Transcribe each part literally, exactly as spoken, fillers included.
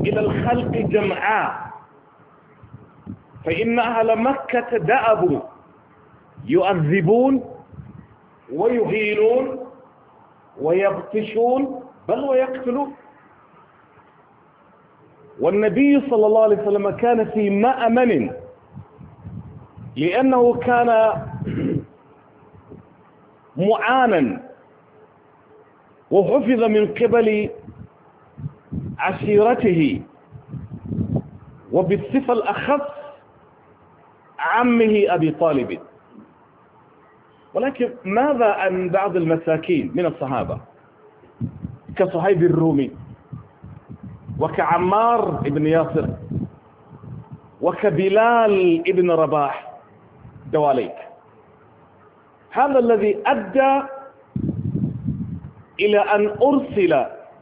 إلى الخلق جمعاء، فإن أهل مكة دأبوا يؤذبون ويهينون ويبطشون بل ويقتلون. والنبي صلى الله عليه وسلم كان في مأمن، لأنه كان معانا وحفظ من قبل عشيرته، وبالصفة الأخص عمه أبي طالب. ولكن ماذا عن بعض المساكين من الصحابة كصهيب الرومي وكعمار بن ياسر وكبلال بن رباح دواليك؟ هذا الذي أدى إلى أن أرسل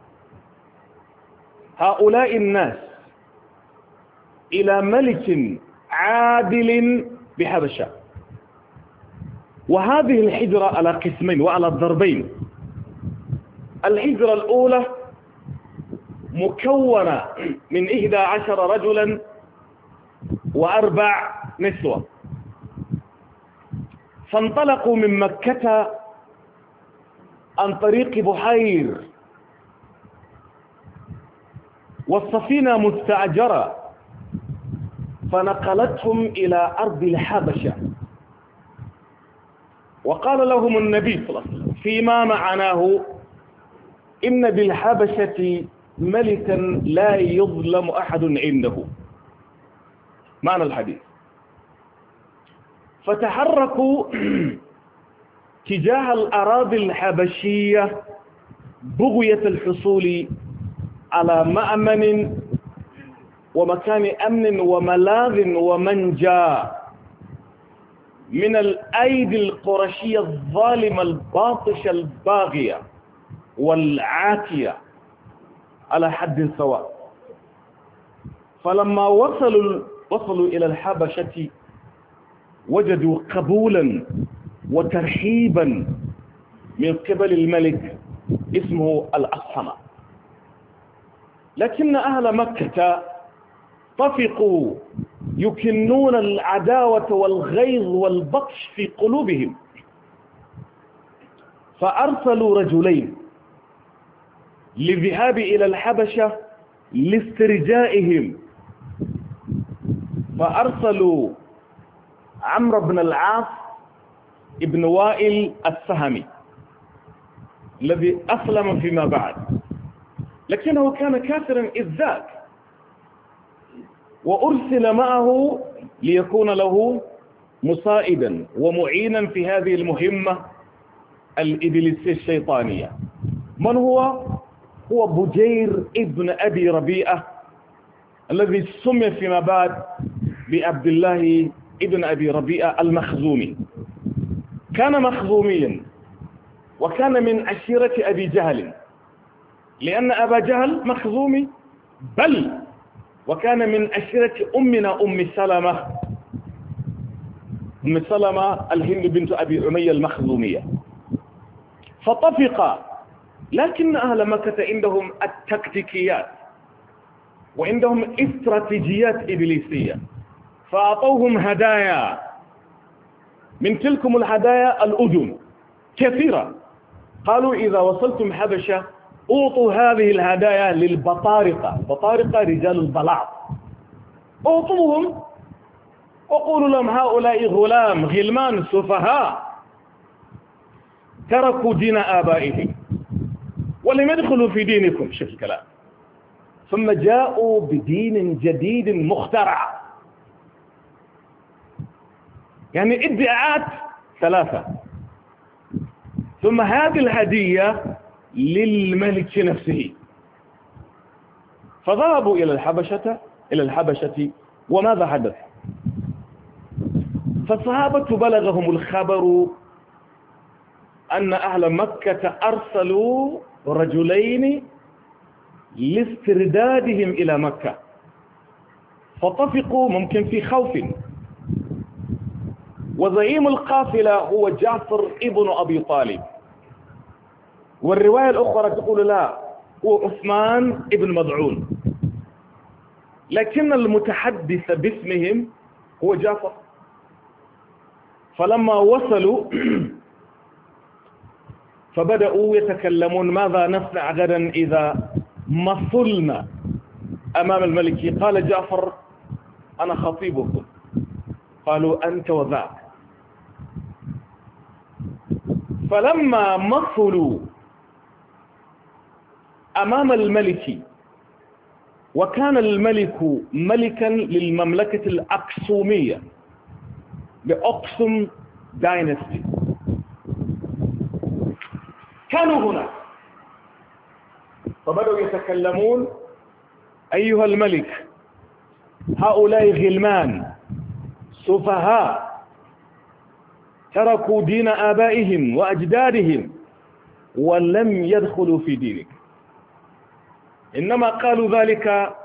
هؤلاء الناس إلى ملك عادل بحبشة. وهذه الحجرة على قسمين وعلى الضربين. الحجرة الأولى مكونة من إحدى عشر رجلا وأربع نسوة، فانطلقوا من مكة عن طريق بحير، والسفينة مستأجرة فنقلتهم إلى أرض الحبشة. وقال لهم النبي صلى الله عليه وسلم فيما معناه إن بالحبشة ملكا لا يظلم أحد عنده، معنى الحديث. فتحركوا تجاه الأراضي الحبشية بغية الحصول على مأمن ومكان أمن وملاذ ومنجى من الأيدي القرشية الظالمة الباطشة الباغية والعاتية على حد سواء. فلما وصلوا وصلوا إلى الحبشة وجدوا قبولا وترحيبا من قبل الملك اسمه الأصحمة. لكن أهل مكة طفقوا يكنون العداوة والغيظ والبطش في قلوبهم، فأرسلوا رجلين للذهاب إلى الحبشة لاسترجائهم. فأرسلوا عمرو بن العاص ابن وائل السهمي الذي أسلم فيما بعد، لكنه كان كافرا إذ ذاك، وأرسل معه ليكون له مساعدا ومعينا في هذه المهمة الإبليسية الشيطانية. من هو؟ هو بجير ابن أبي ربيعة الذي سمي فيما بعد بعبد الله ابن أبي ربيعة المخزومي. كان مخزوميا وكان من عشيرة أبي جهل، لأن أبا جهل مخزومي، بل وكان من عشيرة أمنا أم سلمة أم سلمة الهند بنت أبي أمية المخزومية. فطفق، لكن أهل مكة عندهم التكتيكيات وعندهم استراتيجيات إبليسية، فأعطوهم هدايا. من تلكم الهدايا الأذن كثيرة. قالوا إذا وصلتم حبشة أعطوا هذه الهدايا للبطارقة. بطارقة رجال البلاط، أعطوهم وقولوا لهم هؤلاء غلام غلمان سفهاء تركوا دين آبائهم ولم يدخلوا في دينكم. شوف الكلام. ثم جاءوا بدين جديد مخترع، يعني ادعاءات ثلاثة. ثم هذه الهدية للملك نفسه. فذهبوا إلى الحبشة إلى الحبشة وماذا حدث؟ فالصحابة بلغهم الخبر أن أهل مكة أرسلوا رجلين لاستردادهم إلى مكة، فطفقوا ممكن في خوف. وزعيم القافلة هو جعفر ابن أبي طالب، والرواية الأخرى تقول لا هو عثمان ابن مضعون. لكن المتحدث باسمهم هو جعفر. فلما وصلوا فبدأوا يتكلمون ماذا نصنع غدا إذا مصلنا أمام الملك. قال جعفر أنا خطيبكم. قالوا أنت وذاك. فلما مصلوا أمام الملك، وكان الملك ملكا للمملكة الأكسومية، بأكسوم داينستي، كانوا هنا. فبدأوا يتكلمون أيها الملك، هؤلاء غلمان سفهاء تركوا دين آبائهم وأجدادهم ولم يدخلوا في دينك، إنما قالوا ذلك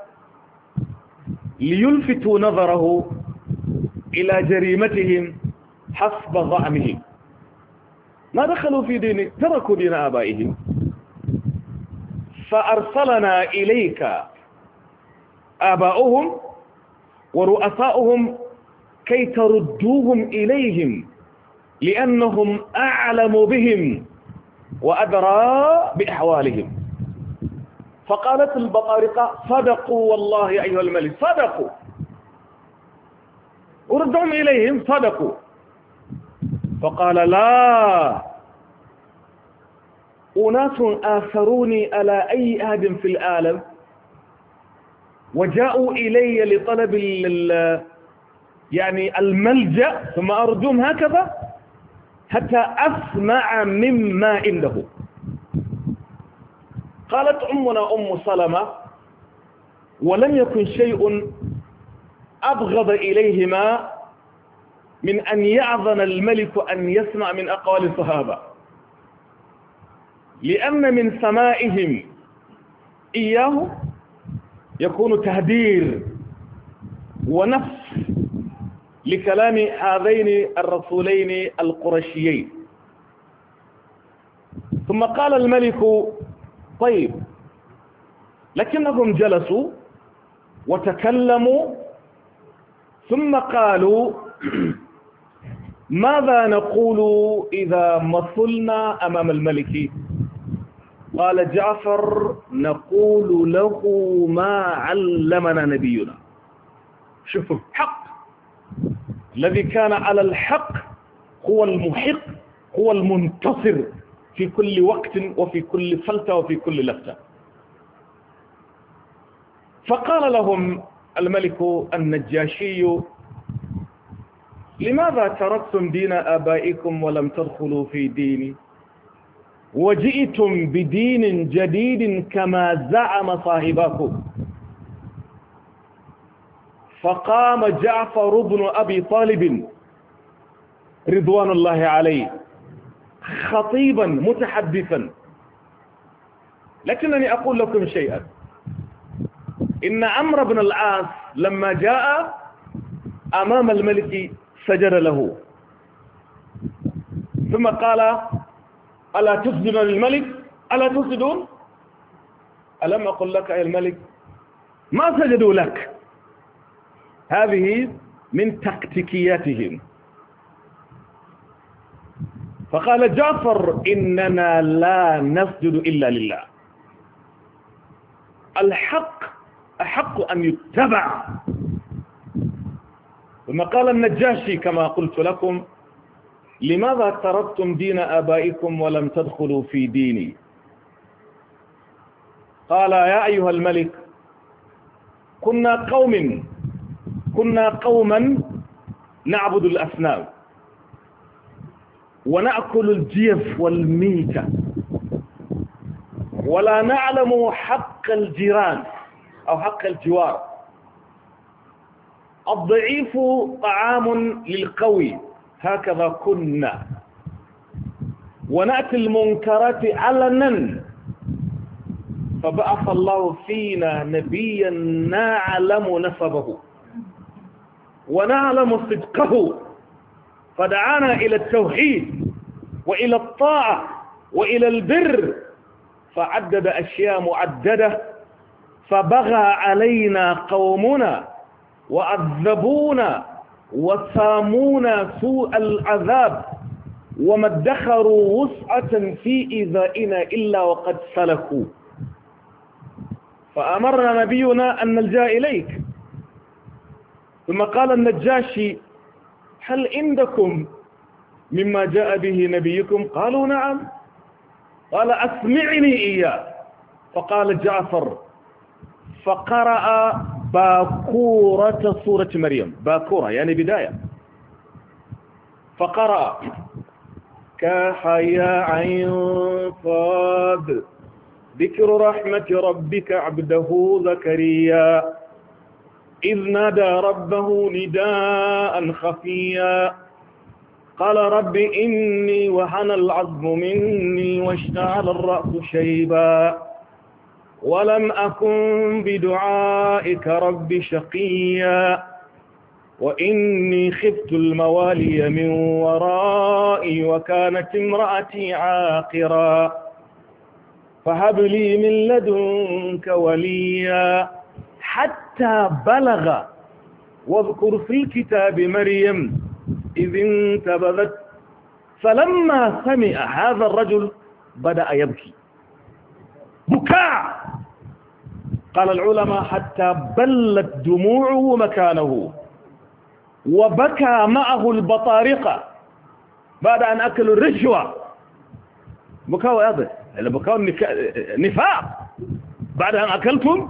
ليلفتوا نظره إلى جريمتهم حسب ظعمهم. ما دخلوا في دينك، تركوا دين آبائهم. فأرسلنا إليك آباؤهم ورؤساؤهم كي تردوهم إليهم، لأنهم أعلم بهم وأدرى بأحوالهم. فقالت البطارقة صدقوا والله يا أيها الملك، صدقوا، وردهم إليهم صدقوا. فقال لا، أناس آثروني على أي أحد في العالم وجاءوا إلي لطلب يعني الملجأ، ثم أردهم هكذا حتى أسمع مما عنده. قالت أمنا أم سلمة ولم يكن شيء أبغض إليهما من أن يأذن الملك أن يسمع من أقوال الصحابة، لأن من سمائهم إياه يكون تهدير ونفس لكلام هذين الرسولين القرشيين. ثم قال الملك طيب، لكنهم جلسوا وتكلموا ثم قالوا ماذا نقول إذا مثلنا أمام الملك؟ قال جعفر نقول له ما علمنا نبينا. شوفوا حق، الذي كان على الحق هو المحق، هو المنتصر في كل وقت وفي كل فلتة وفي كل لفتة. فقال لهم الملك النجاشي لماذا تركتم دين آبائكم ولم تدخلوا في ديني وجئتم بدين جديد كما زعم صاحبكم؟ فقام جعفر بن أبي طالب رضوان الله عليه خطيبا متحدثا. لكنني أقول لكم شيئا، إن عمرو بن العاص لما جاء أمام الملك سجد له، ثم قال ألا تسجدون للملك؟ ألا تسجدون؟ ألم أقل لك يا الملك ما سجدوا لك؟ هذه من تكتيكياتهم. فقال جعفر إننا لا نسجد إلا لله، الحق أحق أن يتبع. ثم قال النجاشي كما قلت لكم لماذا تركتم دين آبائكم ولم تدخلوا في ديني؟ قال يا أيها الملك كنا قوم كنا قوما نعبد الأصنام ونأكل الجيف والميتة ولا نعلم حق الجيران أو حق الجوار. الضعيف طعام للقوي، هكذا كنا، ونأتي المنكرات علنا. فبعث الله فينا نبيا نعلم نسبه ونعلم صدقه، فدعانا إلى التوحيد وإلى الطاعة وإلى البر، فعدد أشياء معددة فبغى علينا قومنا وعذبونا وسامونا سوء العذاب وما ادخروا وسعة في إيذائنا إلا وقد سلكوا. فأمرنا نبينا أن نلجأ إليك. ثم قال النجاشي: هل عندكم مما جاء به نبيكم؟ قالوا: نعم. قال: أسمعني إياه. فقال جعفر فقرأ باكورة سورة مريم. باكورة يعني بداية. فقرأ: كاف يا عين صاد ذكر رحمة ربك عبده زكريا إذ نادى ربه نداء خفيا قال رب إني وهن العظم مني واشتعل الرأس شيبا ولم أكن بدعائك رب شقيا وإني خفت الموالي من ورائي وكانت امرأتي عاقرا فهب لي من لدنك وليا حتى بلغ واذكر في الكتاب مريم إذ انتبذت. فلما سمع هذا الرجل بدأ يبكي بكاء. قال العلماء حتى بلت دموعه مكانه وبكى معه البطارقة بعد أن أكلوا الرشوة. بكاء هذا بكاء نفاق بعد أن أكلتم.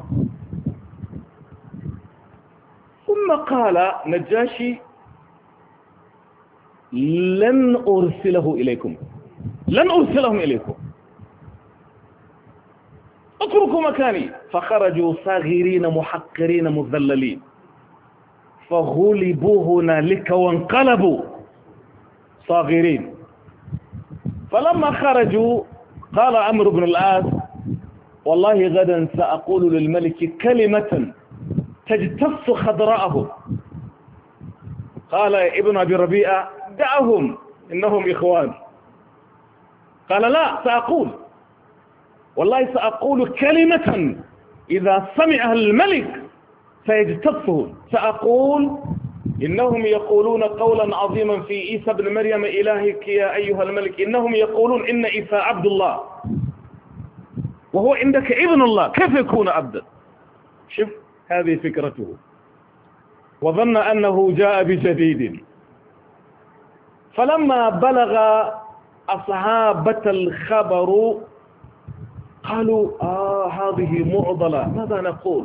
ثم قال نجاشي لن أرسله إليكم لن أرسلهم إليكم اتركوا مكاني. فخرجوا صاغرين محقرين مذللين فغلبوا هنالك وانقلبوا صاغرين. فلما خرجوا قال عمرو بن العاص والله غدا سأقول للملك كلمة تجتث خضراءه. قال ابن أبي ربيعة دعهم إنهم إخوان. قال لا سأقول والله سأقول كلمة إذا سمعها الملك سيجتثه. سأقول إنهم يقولون قولا عظيما في عيسى ابن مريم إلهك يا أيها الملك إنهم يقولون إن عيسى عبد الله وهو عندك ابن الله كيف يكون عبدا. شوف هذه فكرته. وظن أنه جاء بجديد. فلما بلغ أصحابة الخبر قالوا آه هذه معضلة ماذا نقول.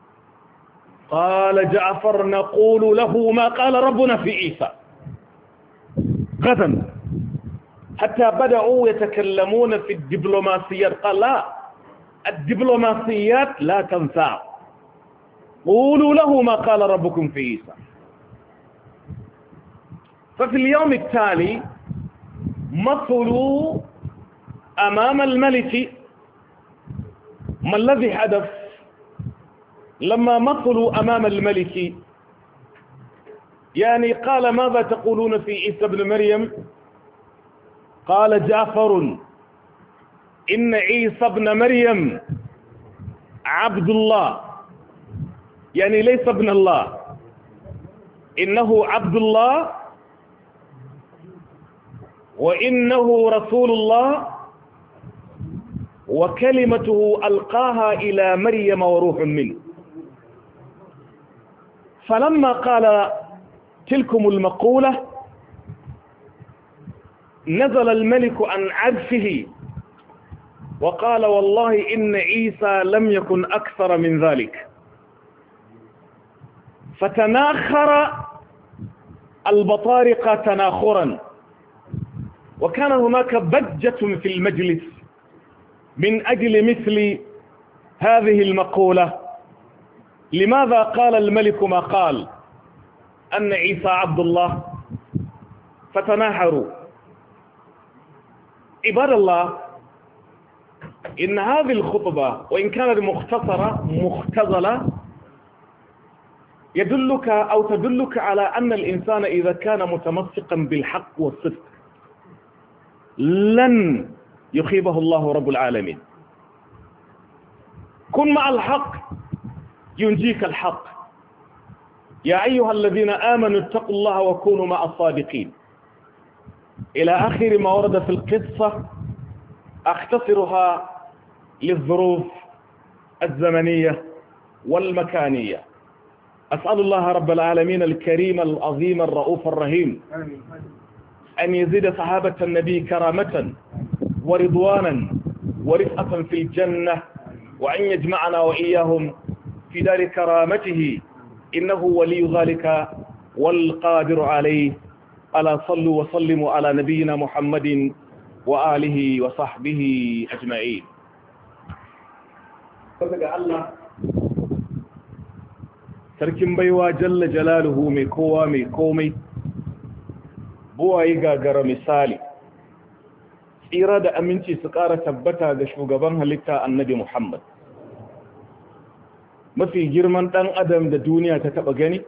قال جعفر نقول له ما قال ربنا في عيسى غدا. حتى بدأوا يتكلمون في الدبلوماسيات. قال لا الدبلوماسيات لا تنفع قولوا له ما قال ربكم في عيسى. ففي اليوم التالي مثلوا أمام الملك. ما الذي حدث لما مثلوا أمام الملك؟ يعني قال ماذا تقولون في عيسى ابن مريم؟ قال جعفر إن عيسى ابن مريم عبد الله يعني ليس ابن الله إنه عبد الله وإنه رسول الله وكلمته ألقاها إلى مريم وروح منه. فلما قال تلكم المقولة نزل الملك عن عرشه وقال والله إن عيسى لم يكن أكثر من ذلك. فتناخر البطارقة تناخرا وكان هناك ضجة في المجلس من أجل مثل هذه المقولة. لماذا قال الملك ما قال أن عيسى عبد الله؟ فتناحروا. عباد الله إن هذه الخطبة وإن كانت مختصرة مختزلة يدلك أو تدلك على أن الإنسان إذا كان متمسكا بالحق والصدق لن يخيبه الله رب العالمين. كن مع الحق ينجيك الحق. يا أيها الذين آمنوا اتقوا الله وكونوا مع الصادقين إلى آخر ما ورد في القصة. أختصرها للظروف الزمنية والمكانية. أسأل الله رب العالمين الكريم العظيم الرؤوف الرحيم أن يزيد صحابة النبي كرامة ورضوانا ورفقة في الجنة، وأن يجمعنا وإياهم في دار كرامته، إنه ولي ذلك والقادر عليه. ألا صلوا وسلموا على نبينا محمد وآله وصحبه أجمعين. فقال الله sarkin baiwa jalla jalaluhu mai kowa mai komai, buwaye gagara misali, tsira da aminci su ƙara tabbata ga shugaban halitta annabi Muhammad, mafi girman ɗan adam da duniya ta taɓa gani,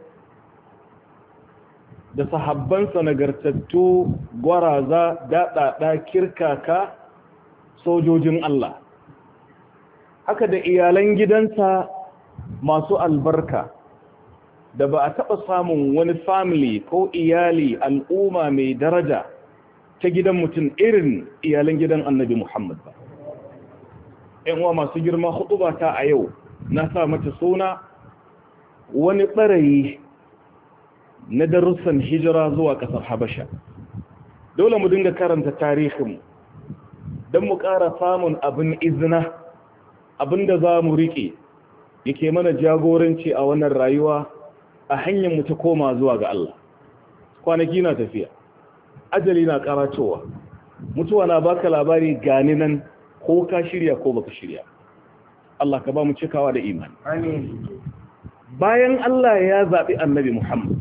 da sahabbansa nagartattu gwaraza daɗaɗa kirkaka sojojin Allah, haka da iyalan gidansa masu albarka, da ba a taɓa samun wani family ko iyali al'umma mai daraja ta gidan mutum irin iyalan gidan annabi Muhammad ba. ‘Yan uwa masu girma, huɗuba ta a yau na sa mata suna wani ɓarayi na darussan hijira zuwa ƙasar Habasha. Dole mu dinga karanta tarihinmu don mu ƙara samun abin izina, abin da za mu riƙe yake mana jagoranci a wannan rayuwa a hanyar mu ta koma zuwa ga Allah. Kwanaki na tafiya, ajali na karatowa, mutuwa na baka labari gani nan, ko ka shirya ko baka shirya. Allah ka ba mu cikawa da imani. Amin. Bayan Allah ya zaɓi annabi Muhammad,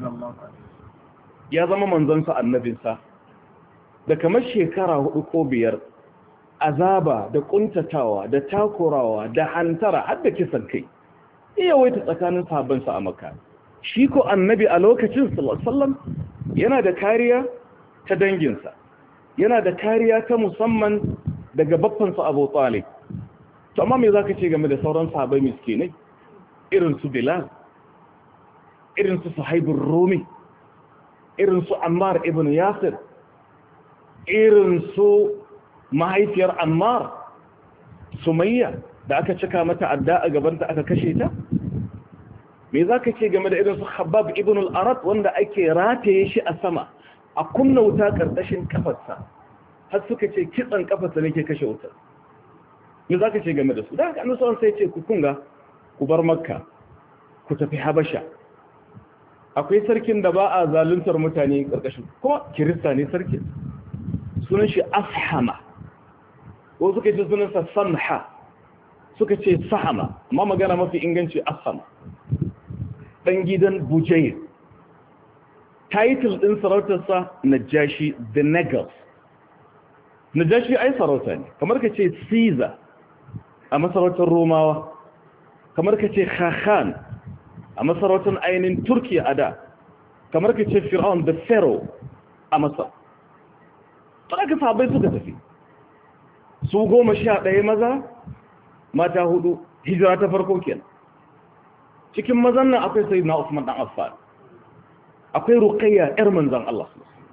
ya zama manzonsa annabinsa, da kamar shekara hudu ko biyar azaba da kuntatawa da takurawa da hantara har da kisan kai iya waita tsakanin sahabbansa a Makka. Shi ko annabi a lokacin sallallahu alaihi wasallam yana da kariya ta danginsa, yana da kariya ta musamman daga babbansa Abu Talib. To amma me zaka ce game da sauran sahabbai miskinai irin su Bilal, irin su Suhaib ar-Rumi, irin su Ammar ibn Yasir, irin su mahaifiyar Ammar, Sumayya, da aka cika mata adda a gabanta aka kashe ta? Me za ka ce game da irin su Khabbab ibn al-Arat, wanda ake rataye shi a sama a kunna wuta ƙarƙashin kafarsa, har suka ce kitsan kafarsa ne ke kashe wutar? Me za ka ce game da su? Da haka annabi sallallahu alaihi wasallam sai ce ku kunga, ku bar Makka, ku tafi Habasha. Akwai sarkin da ba a zaluntar mutane ƙarƙashin, kuma Kirista ne sarkin, sunan shi Ashama, ko suka ce sunansa Samha, suka ce Sahama, amma magana mafi inganci Ashama. Ɗan gidan Bujayr. Title ɗin sarautarsa Najashi the Negus. Najashi ai sarauta ne, kamar ka ce Caesar a masarautar Romawa, kamar ka ce Khakhan a masarautar ainihin Turkiya a da, kamar ka ce Fir'aun the Pharaoh a Masar. Tana ka sabai suka tafi. Su goma sha ɗaya maza, mata hudu, hijira ta farko kenan. Cikin mazan nan akwai sayyidina Usman dan Affan, akwai Ruqayya ƴar manzon Allah,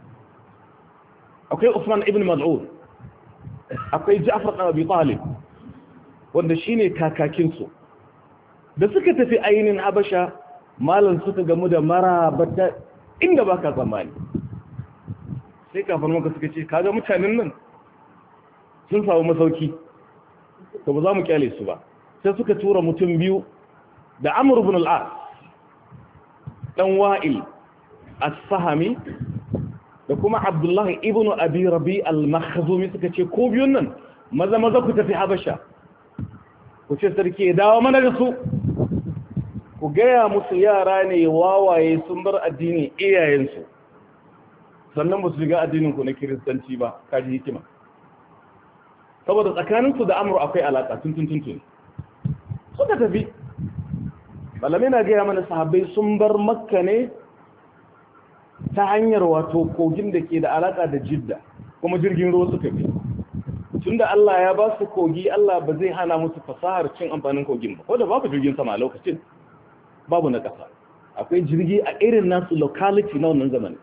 akwai Usman ibn Mas'ud, akwai Ja'far ibn Abi Talib wanda shine kakakin su. Da suka tafi ainin Habasha, malan suka gamu da marabata inda baka tsammani. Sai kafin maka suka ce kaga mutanen nan sun samu masauki, to ba za mu kyale su ba. Sai suka tura mutum biyu, da Amr ibn al-As dan Wa'il as-Sahami da kuma Abdullah ibn Abi Rabi al-Makhzumi, suka ce ko biyun nan maza maza ku tafi Habasha, ku ce sarki ya dawo mana da su, ku gaya musu yara ne wawaye sun bar addinin iyayensu, sannan ba su shiga addinin ku na Kiristanci ba. Kaji hikima, saboda tsakaninsu da Amr akwai alaka tun tun tun. Suka tafi. Malamai na gaya mana sahabbai sun bar Makka ne ta hanyar wato kogin da ke da alaka da Jidda, kuma jirgin ruwa suka bi. tunda Allah ya ba su kogi Allah ba zai hana musu fasahar cin amfanin kogin ba ko da babu jirgin sama a lokacin babu na ƙasa akwai jirgi a irin nasu locality na wannan zamani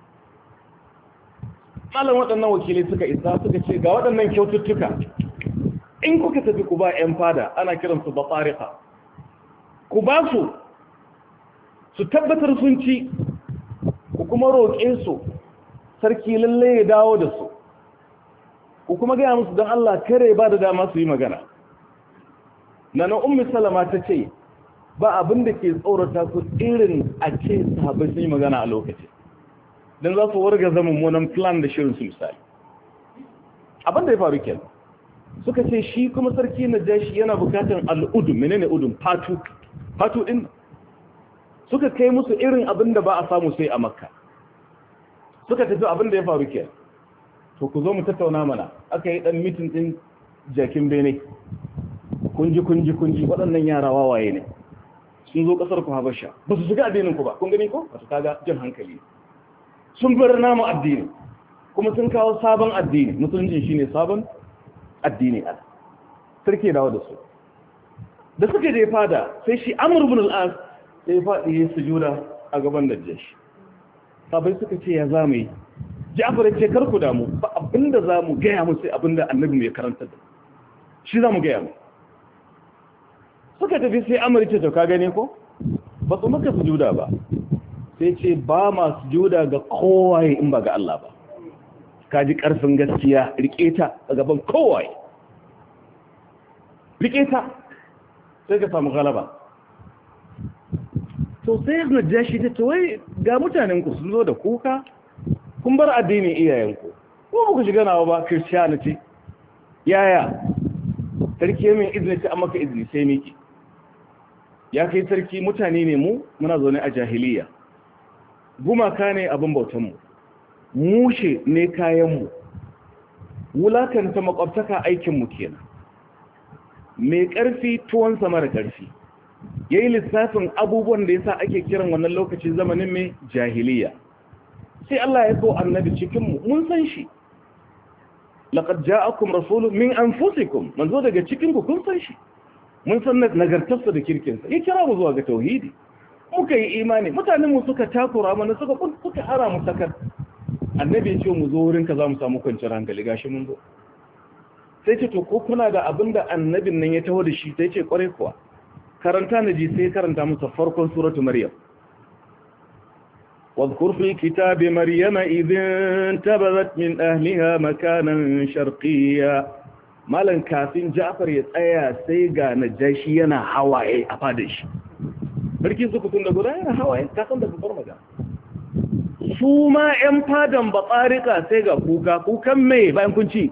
malam waɗannan wakilai suka isa suka ce ga waɗannan kyaututtuka in kuka tafi ku ba 'yan fada ana kiransu ba tsarika ku ba su su tabbatar sun ci ku kuma roƙe su sarki lalle ya dawo da su ku kuma gaya musu don Allah kare ba da dama su yi magana na na ummi salama ta ce ba abin da ke tsorata su irin a ce sahabbai sun yi magana a lokaci don za su warga zama mummunan plan da shirin su misali abin da ya faru kenan suka ce shi kuma sarki na jashi yana bukatan al'udun menene udun fatu fatu din suka kai musu irin abin da ba a samu sai a makka suka tafi abin da ya faru kenan to ku zo mu tattauna mana aka yi dan mitin din jakin bene kunji kunji kunji waɗannan yara wawaye ne sun zo kasar ku habasha ba su shiga addinin ku ba kun gani ko ba su kaga jin hankali sun bar namu addini kuma sun kawo sabon addini musulunci shine sabon addini ala sarki dawo da su da suka je fada sai shi Amr ibn al-As sai faɗi ya sujuda a gaban Najashi sabai suka ce ya zamu yi Ja'far ya ce kar ku damu ba abinda zamu gaya mu sai abinda annabi mu ya karanta da shi zamu gaya mu suka tafi sai Amr ya ce to ka gane ko ba su maka sujuda ba sai ce ba ma sujuda ga kowaye in ba ga Allah ba ka ji karfin gaskiya rike ta a gaban kowaye rike ta sai ka samu galaba to sai Najashi ta ce wai ga mutanen ku sun zo da kuka kun bar addinin iyayenku ko ba ku shiga nawa ba Christianity yaya sarki min izini ta amma ka izini sai miki ya kai sarki mutane ne mu muna zaune a jahiliya gumaka ne abin bautan mu mushe ne kayan mu wulakanta makwabtaka aikin mu kenan mai karfi tuwon sa mara karfi yayi lissafin abubuwan da yasa ake kiran wannan lokacin zamanin mai jahiliya sai Allah ya so annabi cikin mu mun san shi laqad ja'akum rasulun min anfusikum manzo daga cikin ku kun san shi mun san nagartarsa da kirkin sa ya kira mu zuwa ga tauhidi muka yi imani mutanen mu suka takura mana suka suka hara mu sakar annabi ya ce mu zo wurin ka za mu samu kwanciyar hankali gashi mun zo sai ce to ko kuna da abinda annabin nan ya taho da shi sai ce kware kuwa karanta naji sai karanta musu farkon suratu maryam واذكر في كتاب مريم إذ انتبذت من أهلها مكانا شرقيا مالن كافين جعفر يتأيى سيغا نجاشي ينا حوائي أفادش بركي سكتون دا قولا ينا حوائي كاسم دا بفرمجا سوما ينفادا بطارقا سيغا كوكا كوكا مي باين كنشي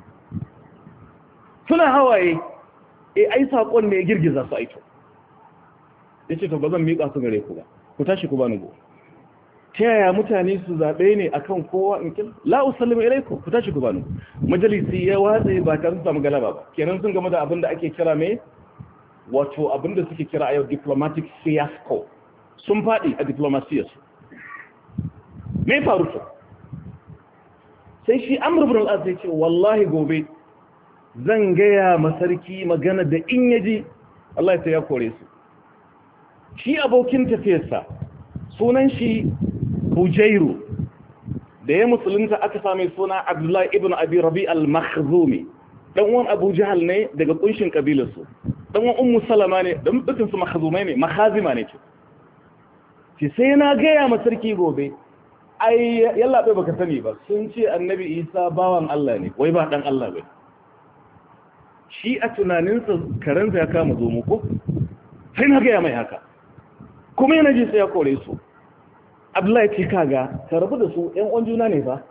سنا حوائي إيه أي ساقون مي جرجزا سايتو yace to bazan mika su gare ku ba ku tashi ku bani go ta yaya mutane su zaɓe ne akan kowa in kin la usallimu ilaikum ku tashi ku bani majalisi ya watsa ba tare da samu galaba ba kenan sun game da abin da ake kira mai wato abin da suke kira a yau diplomatic fiasco sun faɗi a diplomasiyar su me faru to sai shi Amr ibn al-As ya ce wallahi gobe zan gaya masarki magana da in yaji Allah ya ya kore su shi abokin tafiyarsa sunan shi Bujairu da ya musulunta aka same suna Abdullahi ibn Abi Rabi al-Makhzumi dan uwan Abu Jahal ne daga kunshin kabilarsu dan uwan Ummu Salama ne dan dukkan su makhzumai ne makhazima ne ce sai na ga ya masarki gobe ai yalla bai baka sani ba sun ce Annabi Isa bawan Allah ne wai ba dan Allah ba shi a tunaninsa karansa ya kama zo mu ko sai na ga ya mai haka kuma yana ji sai ya kore su Abdullahi ce kaga ka rabu da su ƴan uwan juna ne fa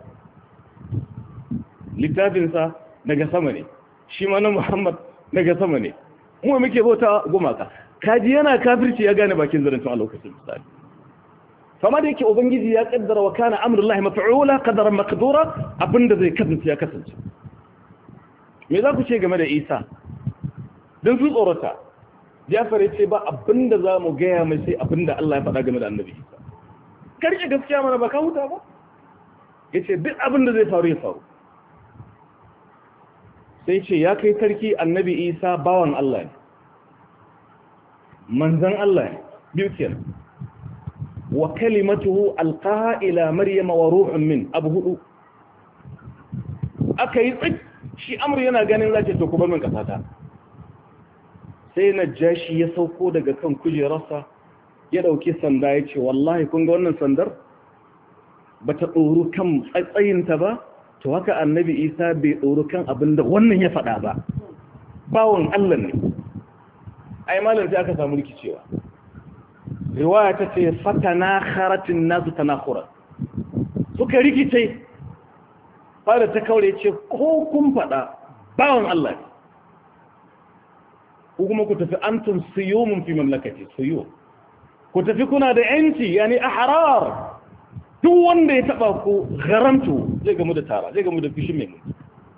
littafinsa daga sama ne shi ma na Muhammad daga sama ne mu muke bauta gumaka kaji yana kafirci ya gane bakin zarantun a lokacin misali fama da yake ubangiji ya kaddara wa kana amrullahi maf'ula qadaran maqdura abinda zai kasance ya kasance me za ku ce game da Isa dan su tsorata Jafar ya ce ba abinda za mu gaya mai sai abinda Allah ya faɗa game da Annabi Isa karke gaskiya mana ba ka huta ba yace duk abin da zai faru ya faru sai ce ya kai sarki annabi Isa bawan Allah ne manzan Allah ne biyu kenan wa kalimatuhu alqaha ila maryama wa ruhun min abu hudu aka yi tsik shi amru yana ganin zai to ku bar min kasata sai najashi ya sauko daga kan kujerarsa ya dauki sanda ya ce wallahi kun ga wannan sandar bata tsoro kan tsatsayinta ba to haka annabi Isa bai tsoro kan abinda wannan ya faɗa ba bawon Allah ne ai malam sai aka samu rikicewa riwaya ta ce fatana kharatin nasu tanakhura suka rikice fara ta kaure ce ko kun fada bawon Allah ko kuma ku tafi antum suyumun fi mamlakati suyu ku tafi kuna da yanci yani ahrar duk wanda ya taba ku garantu zai gamu da tara zai gamu da fishin mai mutu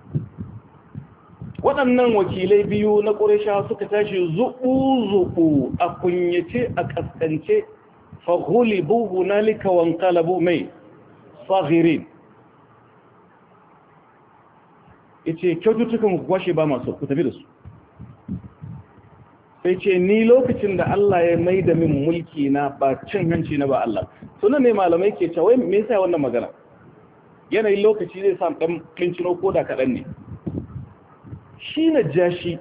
waɗannan wakilai biyu na ƙuresha suka tashi zuɓu-zuɓu a kunyace a ƙasƙance fahulibu hunalika wankalabu mai sahirin ya ce kyaututtukan kwashe ba masu ku tafi da su sai ce ni lokacin da Allah ya mai da min mulki na ba cin hanci na ba Allah sunan ne malamai ke cewa me yasa wannan magana yanayin lokaci zai sa ɗan kincino ko da kaɗan ne shi najashi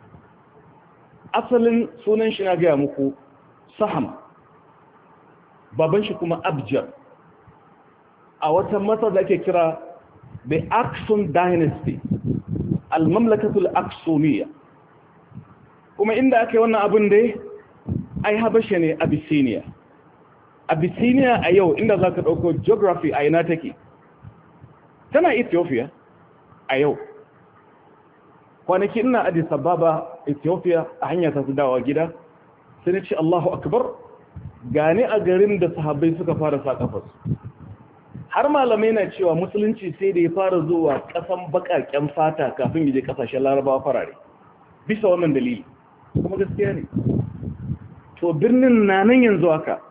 asalin sunan shi na gaya muku saham baban shi kuma abjar a wata masa da ake kira the Aksum dynasty al-mamlakatul aksumiyya kuma inda ake wannan abin dai ai habasha ne Abyssinia Abyssinia a yau inda zaka dauko geography a ina take tana Ethiopia a yau kwanaki ina Addis Ababa Ethiopia a hanya ta dawowa gida sai na ce Allahu akbar gane a garin da sahabbai suka fara sa kafarsu har malamai na cewa musulunci sai da ya fara zuwa kasan bakaken fata kafin ya je kasashen larabawa farare bisa wannan dalili kuma gaskiya ne to birnin na nan yanzu haka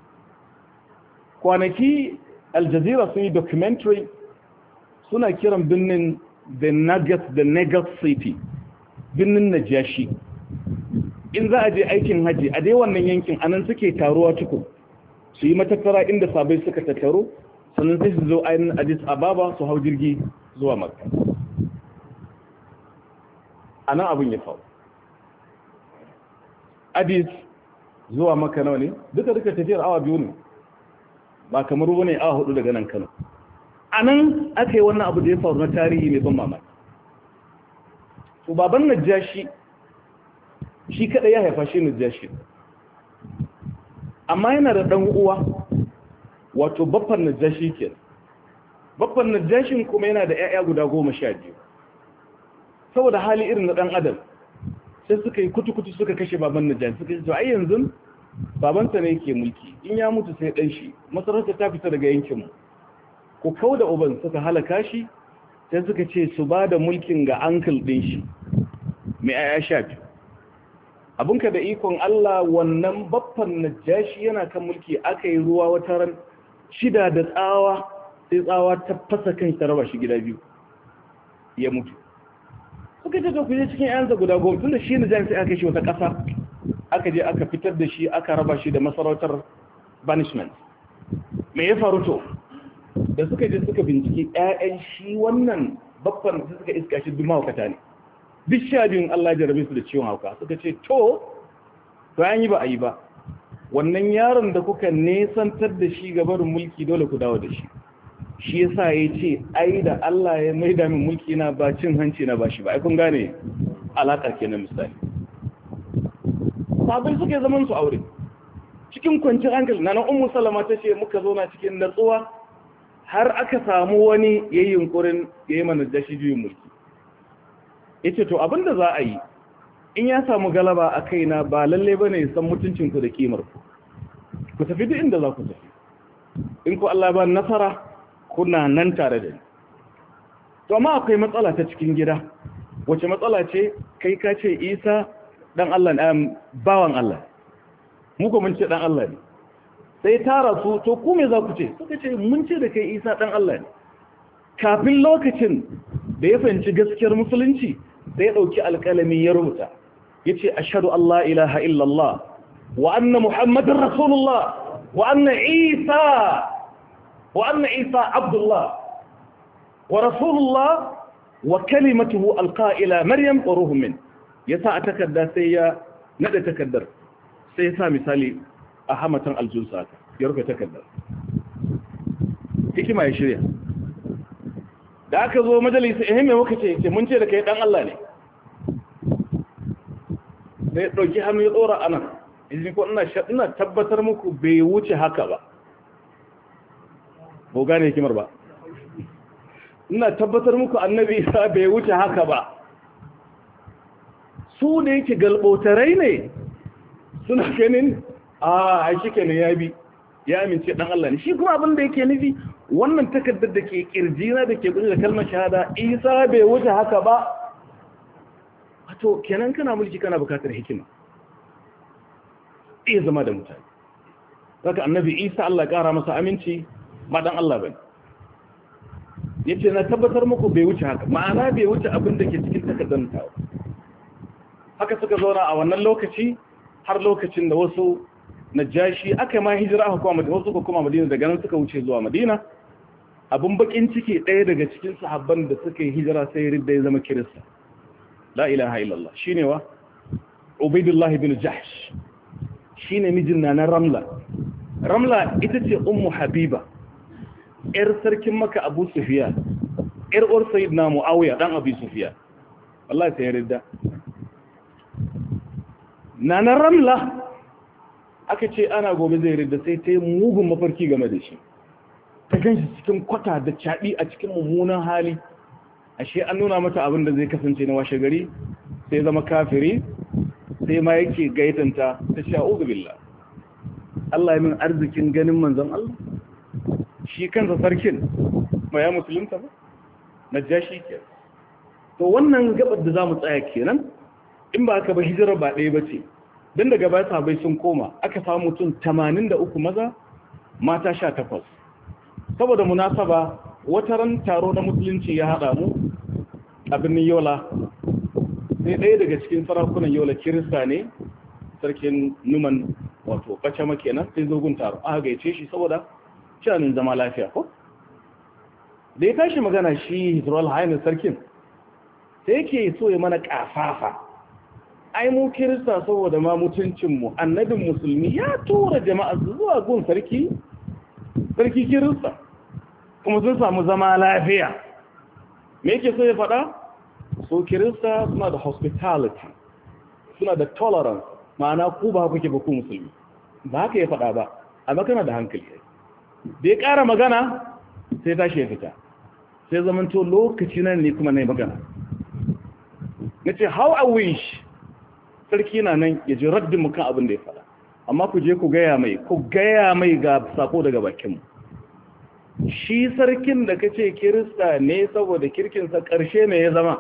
kwanaki Al Jazeera sun yi documentary suna kiran birnin the Nugget the Negus city birnin Najashi in za a je aikin haji a dai wannan yankin anan suke taruwa tuku su yi matattara inda sabai suka tattaro sannan sai su zo ainihin Addis Ababa su hau jirgi zuwa Makka anan abin ya faru Addis zuwa Makka nawa ne duka duka tafiyar awa biyu ne ba kamar wani awa hudu daga nan Kano a nan aka yi wannan abu da ya faru na tarihi mai ban mamaki to baban Najashi shi kada ya haifa shi Najashi amma yana da dan uwa wato baffan Najashi ke baffan Najashin kuma yana da ƴaƴa guda goma sha biyu saboda hali irin na dan adam sai suka yi kutu-kutu suka kashe baban Najashi suka ce to ai yanzu babansa ne yake mulki in ya mutu sai dan shi masarauta ta fita daga yankin mu ko kau da uban suka halaka shi sai suka ce su ba da mulkin ga uncle din shi mai aya sha biyu abinka da ikon Allah wannan baffan Najashi yana kan mulki aka yi ruwa wata ran shida da tsawa sai tsawa ta fasa kan ta raba shi gida biyu ya mutu suka ce to ku je cikin yanzu guda goma tunda shi Najashi sai aka shi wata ƙasa aka je aka fitar da shi aka raba shi da masarautar banishment me ya faru to da suka je suka binciki ƴaƴan shi wannan babban da suka iska shi duk mahaukata ne duk sha biyun Allah ya jarabe su da ciwon hauka suka ce to to an yi ba a yi ba wannan yaron da kuka nesantar da shi gabarin mulki dole ku dawo da shi shi yasa ya ce ai da Allah ya maida min mulki na ba cin hanci na ba shi ba ai kun gane alaƙar kenan misali sabai suke zaman su aure cikin kwanciyar hankali na na ummu salama ta ce muka zo na cikin natsuwa har aka samu wani ya yi yunkurin ya yi mana dashi juyin mulki ya ce to abinda za a yi in ya samu galaba a kaina ba lalle ba ne san mutuncinku da kimarku ku tafi duk inda za ku tafi in ku Allah ba nasara kuna nan tare da ni to amma akwai matsala ta cikin gida wace matsala ce kai ka ce Isa dan Allah ne bawan Allah mu ko mun ce dan Allah ne sai tara su to ku me za ku ce suka ce mun ce da kai Isa dan Allah ne kafin lokacin da ya fahimci gaskiyar musulunci sai ya ɗauki alƙalami ya rubuta ya ce ashhadu an la ilaha illallah wa anna muhammadin rasulullah wa anna isa wa anna isa abdullah wa rasulullah wa kalimatuhu alqa ila maryam wa ruhun min yasa a takarda sai ya nada takardar sai ya sa misali a hamatan aljunsa ya rufe takardar hikima ya shirya da aka zo majalisa ehem me muka ce mun ce da kai dan Allah ne sai dauki hannu ya tsora anan idan ko ina ina tabbatar muku bai wuce haka ba ko gane hikimar ba ina tabbatar muku annabi Isa bai wuce haka ba su da yake galbotarai ne suna ganin a ai shikenan ya bi ya amince dan Allah ne shi kuma abin da yake nufi wannan takaddar da ke kirjina da ke gudu da kalmar shahada Isa bai wuce haka ba wato kenan kana mulki kana bukatar hikima iya zama da mutane saka annabi Isa Allah kara masa aminci ba dan Allah bane yace na tabbatar muku bai wuce haka ma'ana bai wuce abin da ke cikin takaddar tawa haka suka zauna a wannan lokaci har lokacin da wasu najashi aka ma hijira aka kuma Madina wasu suka kuma Madina daga nan suka wuce zuwa Madina abun bakin ciki ɗaya daga cikin sahabban da suka yi hijira sai ridda ya zama kirista la ilaha illallah shine wa Ubaydullah ibn Jahsh shine mijin na Ramla Ramla ita ce ummu Habiba yar sarkin Makka Abu Sufyan yar uwar Sayyidina Muawiya dan Abi Sufyan wallahi sai ridda nana Ramla aka ce ana gobe zai ridda sai ta yi mugun mafarki game da shi ta ganshi cikin kwata da caɗi a cikin mummunan hali ashe an nuna mata abin da zai kasance na washe gari sai zama kafiri sai ma yake gaitanta ta sha uzu billah Allah ya min arzikin ganin manzon Allah shi kansa sarkin ba ya musulunta ba najashi ke to wannan gabar da zamu tsaya kenan in ba haka ba hijira ba ɗaya bace dan daga baya sahabbai sun koma aka samu mutum tamanin da uku maza mata sha takwas saboda munasaba wata ran taro na musulunci ya hada mu a birnin Yola sai ɗaya daga cikin sarakunan Yola kirista ne sarkin Numan wato Bacama kenan sai zo gun taro aka gaice shi saboda shanin zama lafiya ko da ya tashi magana shi Hizrul Hayyin sarkin sai yake so ya mana kafafa ai mu kirista saboda ma mutuncinmu annabin musulmi ya tura jama'a zuwa gun sarki sarki kirista kuma sun samu zama lafiya me yake so ya faɗa so kirista suna da hospitality suna da tolerance ma'ana ku ba kuke ba ku musulmi ba haka ya faɗa ba amma kana da hankali da ya ƙara magana sai tashi ya fita sai zamanto lokaci nan ne kuma na yi magana na ce how I wish sarki na nan ya ji raddin mu kan abin da ya faɗa amma ku je ku gaya mai ku gaya mai ga sako daga bakinmu shi sarkin da kace kirista ne saboda kirkinsa ƙarshe ne ya zama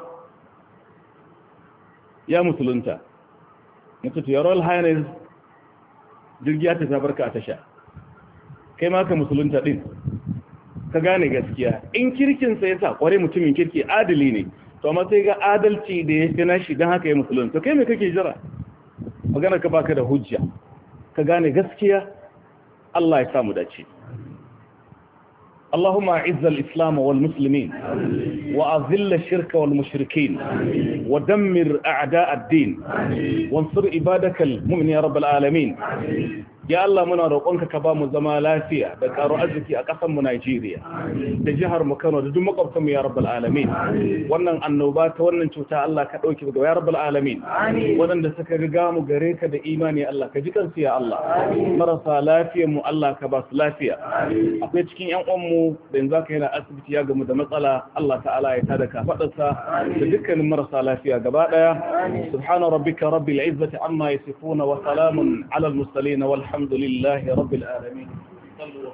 ya musulunta mutu to your royal highness jirgiya ta barka a tasha kai ma ka musulunta din ka gane gaskiya in kirkinsa ya sa kware mutumin kirki adali ne to amma sai ga adalci da ya fi nashi don haka ya musulun to kai mai kake jira magana ka baka da hujja ka gane gaskiya Allah ya samu dace اللهم أعز الإسلام والمسلمين وأذل الشرك والمشركين ودمر أعداء الدين وانصر عبادك المؤمنين يا رب العالمين ya Allah muna roƙonka ka ba mu zama lafiya da ƙaro arziki a ƙasar mu Najeriya da jihar mu Kano da duk makwabtan mu ya rabbal alamin wannan annoba ta wannan cuta Allah ka dauke daga ya rabbal alamin waɗanda suka riga mu gare ka da imani Allah ka ji kansu ya Allah marasa lafiyar mu Allah ka ba su lafiya akwai cikin ƴan uwan mu da yanzu aka yana asibiti ya gamu da matsala Allah ta'ala ya tada kafadarsa da dukkanin marasa lafiya gaba daya subhana rabbika rabbil izzati amma yasifuna wa salamun ala al mursalin والحمد لله رب العالمين